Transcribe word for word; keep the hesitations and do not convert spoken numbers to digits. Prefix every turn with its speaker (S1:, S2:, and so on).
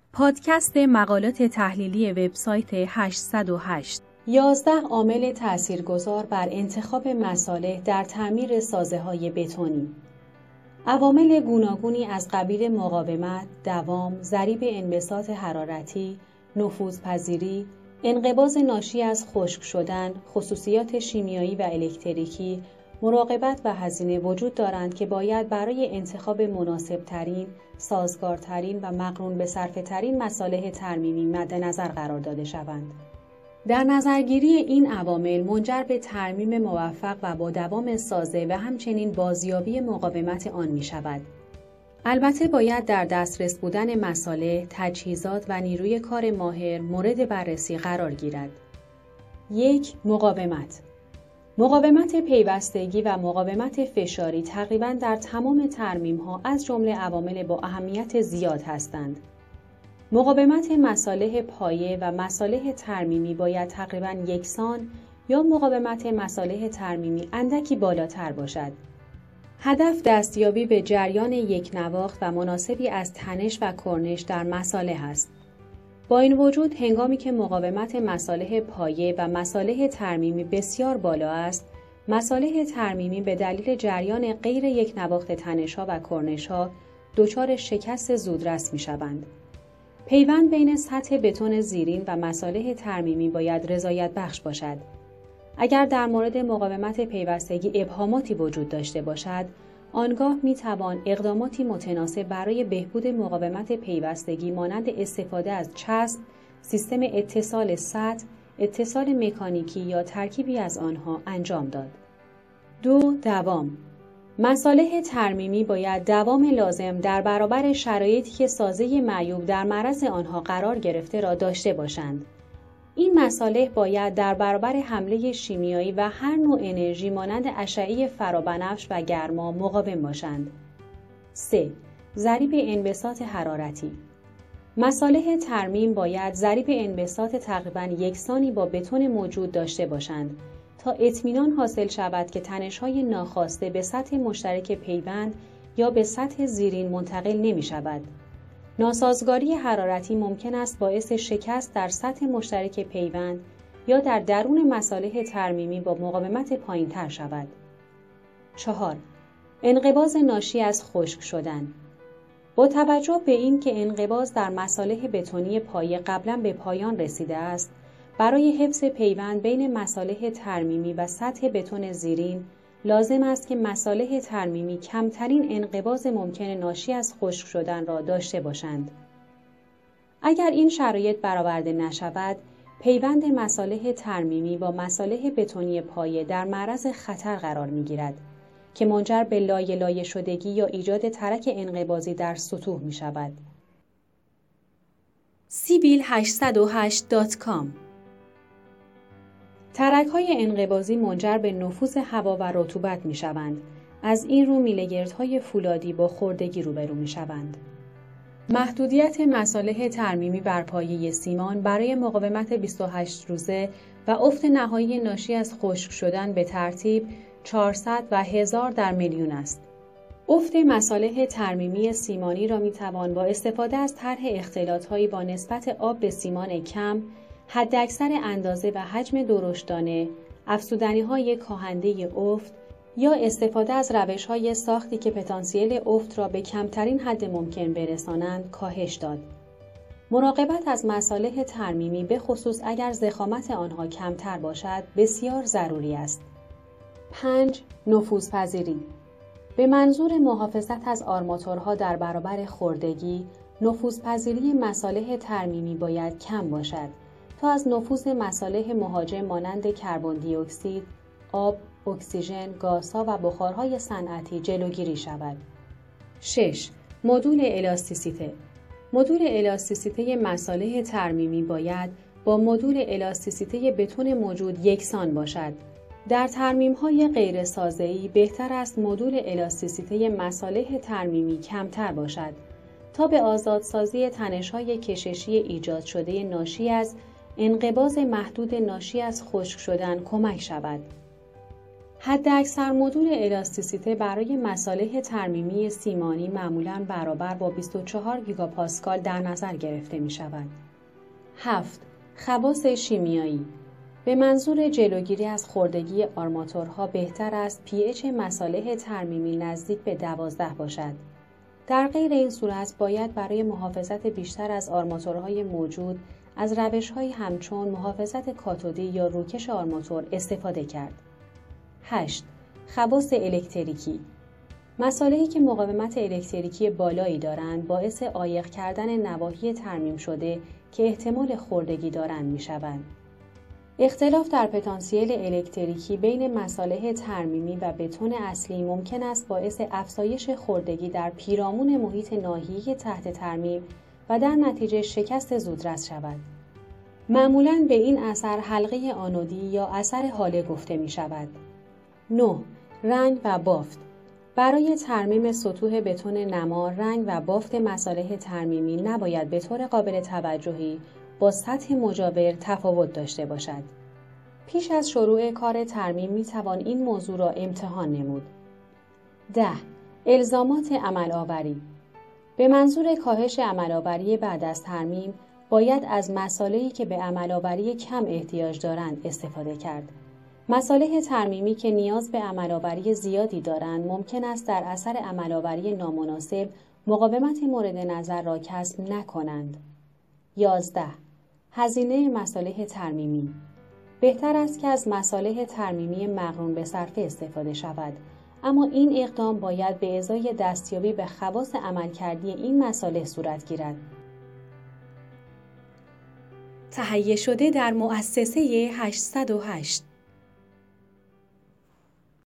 S1: پادکست مقالات تحلیلی وبسایت هشتصد و هشت.
S2: یازده عامل تاثیرگذار بر انتخاب مصالح در تعمیر سازه‌های بتونی. عوامل گوناگونی از قبیل مقاومت، دوام، ضریب انبساط حرارتی، نفوذپذیری، انقباض ناشی از خشک شدن، خصوصیات شیمیایی و الکتریکی، مراقبت و هزینه وجود دارند که باید برای انتخاب مناسب‌ترین، سازگارترین و مقرون به صرفه‌ترین مصالح ترمیمی مد نظر قرار داده شوند. در نظرگیری این عوامل منجر به ترمیم موفق و با دوام سازه و همچنین بازیابی مقاومت آن می شود. البته باید در دسترس بودن مصالح، تجهیزات و نیروی کار ماهر مورد بررسی قرار گیرد. یک. مقاومت. مقاومت پیوستگی و مقاومت فشاری تقریباً در تمام ترمیم‌ها از جمله عوامل با اهمیت زیاد هستند. مقاومت مصالح پایه و مصالح ترمیمی باید تقریباً یکسان یا مقاومت مصالح ترمیمی اندکی بالاتر باشد. هدف دستیابی به جریان یک نواخت و مناسبی از تنش و کرنش در مصالح است. با این وجود هنگامی که مقاومت مصالح پایه و مصالح ترمیمی بسیار بالا است، مصالح ترمیمی به دلیل جریان غیر یک نواخت تنش‌ها و کرنش‌ها دچار شکست زودرس می‌شوند. پیوند بین سطح بتون زیرین و مصالح ترمیمی باید رضایت بخش باشد. اگر در مورد مقاومت پیوستگی ابهاماتی وجود داشته باشد، آنگاه میتوان اقداماتی متناسب برای بهبود مقاومت پیوستگی مانند استفاده از چسب، سیستم اتصال سطح، اتصال مکانیکی یا ترکیبی از آنها انجام داد. دو. دوام. مصالح ترمیمی باید دوام لازم در برابر شرایطی که سازه معیوب در معرض آنها قرار گرفته را داشته باشند. این مصالح باید در برابر حمله شیمیایی و هر نوع انرژی مانند اشعه فرابنفش و گرما مقاوم باشند. سه. ضریب انبساط حرارتی. مصالح ترمیم باید ضریب انبساط تقریباً یکسانی با بتون موجود داشته باشند تا اطمینان حاصل شود که تنش‌های ناخواسته به سطح مشترک پیوند یا به سطح زیرین منتقل نمی شود. ناسازگاری حرارتی ممکن است باعث شکست در سطح مشترک پیوند یا در درون مصالح ترمیمی با مقاومت پایین‌تر شود. چهار. انقباض ناشی از خشک شدن. با توجه به اینکه انقباض در مصالح بتونی پایه قبلا به پایان رسیده است، برای حفظ پیوند بین مصالح ترمیمی و سطح بتون زیرین لازم است که مصالح ترمیمی کمترین انقباض ممکن ناشی از خشک شدن را داشته باشند. اگر این شرایط برآورده نشود، پیوند مصالح ترمیمی با مصالح بتونی پایه در معرض خطر قرار می‌گیرد که منجر به لایه لایه شدگی یا ایجاد ترک انقباضی در سطوح می‌شود. سیبیل هشتصد و هشت دات کام. ترک‌های انقباضی منجر به نفوذ هوا و رطوبت می‌شوند. از این رو میله‌گردهای فولادی با خردگی روبرو می‌شوند. محدودیت مصالح ترمیمی بر پایه سیمان برای مقاومت بیست و هشت روزه و افت نهایی ناشی از خشک شدن به ترتیب چهارصد و هزار در میلیون است. افت مصالح ترمیمی سیمانی را می‌توان با استفاده از طرح اختلاط‌هایی با نسبت آب به سیمان کم، حداکثر اندازه و حجم درشتانه، افزودنی‌های کاهنده افت یا استفاده از روش‌های ساختی که پتانسیل افت را به کمترین حد ممکن برسانند کاهش داد. مراقبت از مصالح ترمیمی به خصوص اگر ضخامت آنها کمتر باشد بسیار ضروری است. پنج. نفوذپذیری. به منظور محافظت از آرماتورها در برابر خردگی، نفوذپذیری مصالح ترمیمی باید کم باشد تا از نفوذ مصالح مهاجم مانند کربن دی اکسید، آب، اکسیژن، گازها و بخارهای صنعتی جلوگیری شود. شش. مدول الاستیسیته. مدول الاستیسیته مصالح ترمیمی باید با مدول الاستیسیته بتون موجود یکسان باشد. در ترمیم‌های غیر سازه‌ای بهتر است مدول الاستیسیته مصالح ترمیمی کمتر باشد تا به آزادسازی تنش‌های کششی ایجاد شده ناشی از انقباض محدود ناشی از خشک شدن کمک شود. حداکثر مدول الاستیسیته برای مصالح ترمیمی سیمانی معمولاً برابر با بیست و چهار گیگاپاسکال در نظر گرفته می شود. هفت. خواص شیمیایی. به منظور جلوگیری از خوردگی آرماتورها بهتر است پی اچ مصالح ترمیمی نزدیک به دوازده باشد. در غیر این صورت باید برای محافظت بیشتر از آرماتورهای موجود از روش‌هایی همچون محافظت کاتودی یا روکش آرماتور استفاده کرد. هشت. خواص الکتریکی. مصالحی که مقاومت الکتریکی بالایی دارند باعث عایق کردن نواحی ترمیم شده که احتمال خوردگی دارند می‌شوند. اختلاف در پتانسیل الکتریکی بین مصالح ترمیمی و بتون اصلی ممکن است باعث افزایش خوردگی در پیرامون محیط ناحیه‌ای تحت ترمیم و در نتیجه شکست زودرس شود. معمولاً به این اثر حلقه آنودی یا اثر هاله گفته می شود. نه. رنگ و بافت. برای ترمیم سطوح بتون نما، رنگ و بافت مصالح ترمیمی نباید به طور قابل توجهی با سطح مجاور تفاوت داشته باشد. پیش از شروع کار ترمیم می توان این موضوع را امتحان نمود. ده. الزامات عمل‌آوری. به منظور کاهش عمل‌آوری بعد از ترمیم، باید از مصالحی که به عمل‌آوری کم احتیاج دارند استفاده کرد. مصالح ترمیمی که نیاز به عمل‌آوری زیادی دارند ممکن است در اثر عمل‌آوری نامناسب مقاومت مورد نظر را کسب نکنند. یازده. هزینه مصالح ترمیمی. بهتر است که از مصالح ترمیمی مقرون به صرفه استفاده شود، اما این اقدام باید به ازای دستیابی به خواص عملکردی این مصالح صورت گیرد.
S1: تهیه شده در مؤسسه هشتصد و هشت